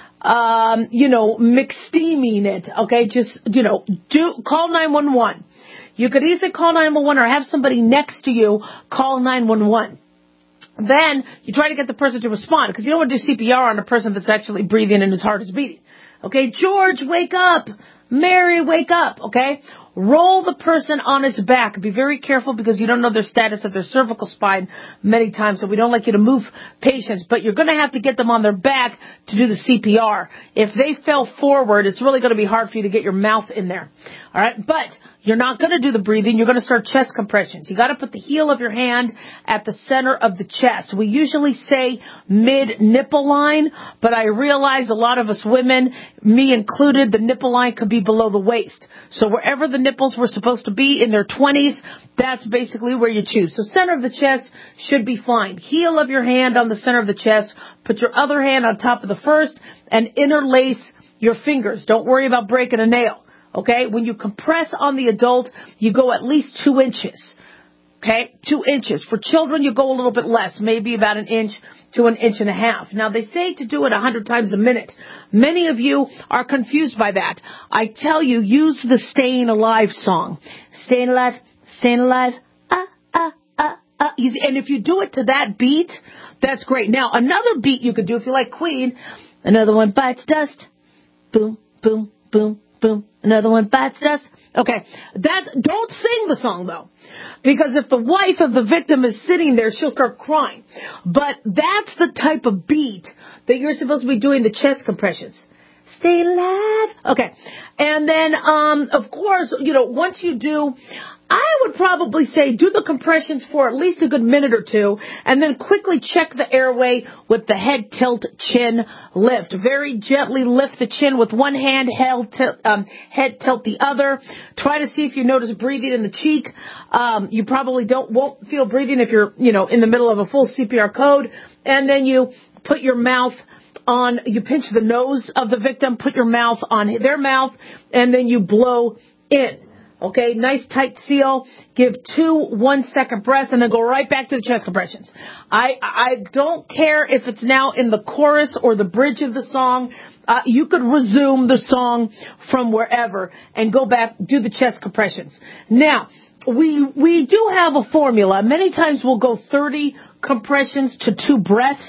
McSteaming it. Okay, just, call 911. You could either call 911 or have somebody next to you call 911. Then you try to get the person to respond because you don't want to do CPR on a person that's actually breathing and whose heart is beating. Okay, George, wake up. Mary, wake up. Okay, roll the person on his back. Be very careful because you don't know their status of their cervical spine many times, so we don't like you to move patients, but you're going to have to get them on their back to do the CPR. If they fell forward, it's really going to be hard for you to get your mouth in there. All right, but you're not going to do the breathing. You're going to start chest compressions. You got to put the heel of your hand at the center of the chest. We usually say mid-nipple line, but I realize a lot of us women, me included, the nipple line could be below the waist. So wherever the nipples were supposed to be in their 20s, that's basically where you choose. So center of the chest should be fine. Heel of your hand on the center of the chest. Put your other hand on top of the first and interlace your fingers. Don't worry about breaking a nail. Okay, when you compress on the adult, you go at least 2 inches. Okay, 2 inches. For children, you go a little bit less, maybe about 1 inch to 1.5 inches. Now, they say to do it 100 times a minute. Many of you are confused by that. I tell you, use the Staying Alive song. Staying alive, staying alive, easy. And if you do it to that beat, that's great. Now, another beat you could do, if you like Queen, another one bites dust, boom, boom, boom. Boom. Another one bites dust. Okay. Don't sing the song though. Because if the wife of the victim is sitting there, she'll start crying. But that's the type of beat that you're supposed to be doing the chest compressions. Stay alive. Okay. And then, of course, once you do, I would probably say do the compressions for at least a good minute or two and then quickly check the airway with the head tilt chin lift. Very gently lift the chin with one hand, head tilt the other. Try to see if you notice breathing in the cheek. You probably won't feel breathing if you're, in the middle of a full CPR code. And then you put your mouth you pinch the nose of the victim, put your mouth on their mouth, and then you blow in. Okay, nice tight seal. Give 2 1-second breaths and then go right back to the chest compressions. I don't care if it's now in the chorus or the bridge of the song. You could resume the song from wherever and go back, do the chest compressions. Now, we do have a formula. Many times we'll go 30 compressions to 2 breaths.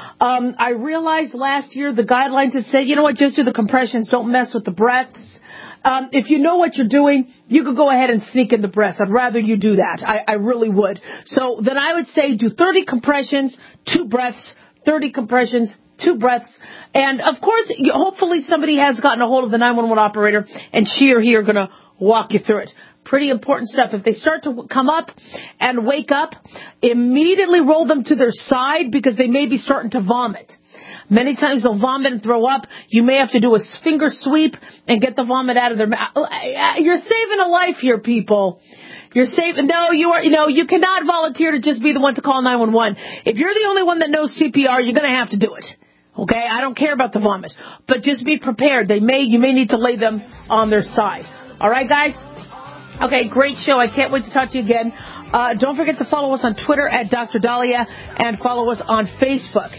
I realized last year the guidelines had said, just do the compressions, don't mess with the breaths. If you know what you're doing, you could go ahead and sneak in the breaths. I'd rather you do that. I really would. So then I would say do 30 compressions, 2 breaths, 30 compressions, 2 breaths. And of course, hopefully somebody has gotten a hold of the 911 operator and she or he are going to walk you through it. Pretty important stuff. If they start to come up and wake up, immediately roll them to their side because they may be starting to vomit. Many times they'll vomit and throw up. You may have to do a finger sweep and get the vomit out of their mouth. You're saving a life here, people. You're saving. No, you cannot volunteer to just be the one to call 911. If you're the only one that knows CPR, you're going to have to do it. Okay? I don't care about the vomit. But just be prepared. You may need to lay them on their side. All right, guys? Okay, great show. I can't wait to talk to you again. Don't forget to follow us on Twitter at Dr. Dahlia and follow us on Facebook.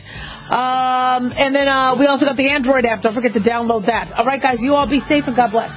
And then we also got the Android app. Don't forget to download that. All right, guys, you all be safe and God bless.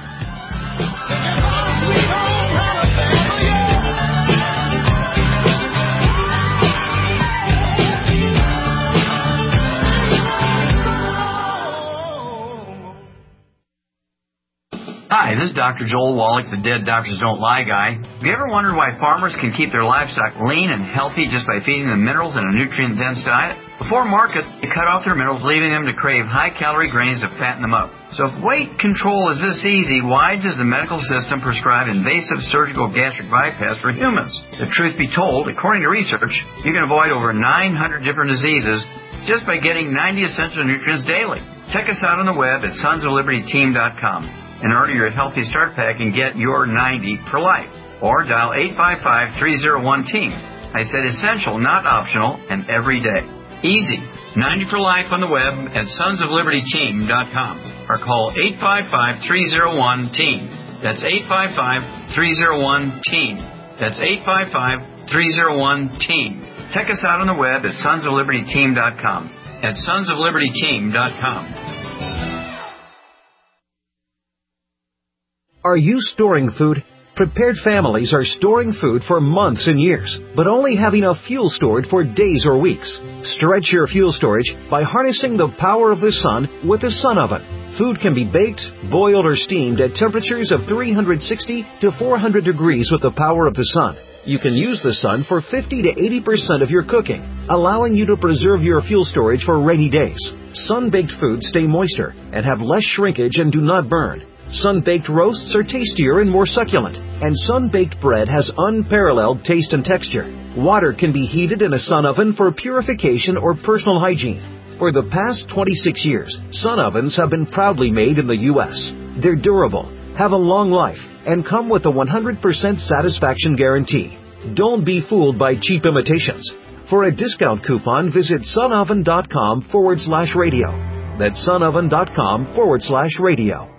Hi, this is Dr. Joel Wallach, the Dead Doctors Don't Lie guy. Have you ever wondered why farmers can keep their livestock lean and healthy just by feeding them minerals and a nutrient-dense diet? Before market, they cut off their minerals, leaving them to crave high-calorie grains to fatten them up. So if weight control is this easy, why does the medical system prescribe invasive surgical gastric bypass for humans? The truth be told, according to research, you can avoid over 900 different diseases just by getting 90 essential nutrients daily. Check us out on the web at sonsoflibertyteam.com. And order your Healthy Start Pack and get your 90 for life. Or dial 855-301-TEAM. I said essential, not optional, and every day. Easy. 90 for life on the web at sonsoflibertyteam.com. Or call 855-301-TEAM. That's 855-301-TEAM. That's 855-301-TEAM. Check us out on the web at sonsoflibertyteam.com. At sonsoflibertyteam.com. Are you storing food? Prepared families are storing food for months and years, but only have enough fuel stored for days or weeks. Stretch your fuel storage by harnessing the power of the sun with a sun oven. Food can be baked, boiled, or steamed at temperatures of 360 to 400 degrees with the power of the sun. You can use the sun for 50 to 80% of your cooking, allowing you to preserve your fuel storage for rainy days. Sun-baked foods stay moister and have less shrinkage and do not burn. Sun-baked roasts are tastier and more succulent, and sun-baked bread has unparalleled taste and texture. Water can be heated in a sun oven for purification or personal hygiene. For the past 26 years, sun ovens have been proudly made in the U.S. They're durable, have a long life, and come with a 100% satisfaction guarantee. Don't be fooled by cheap imitations. For a discount coupon, visit sunoven.com/radio. That's sunoven.com/radio.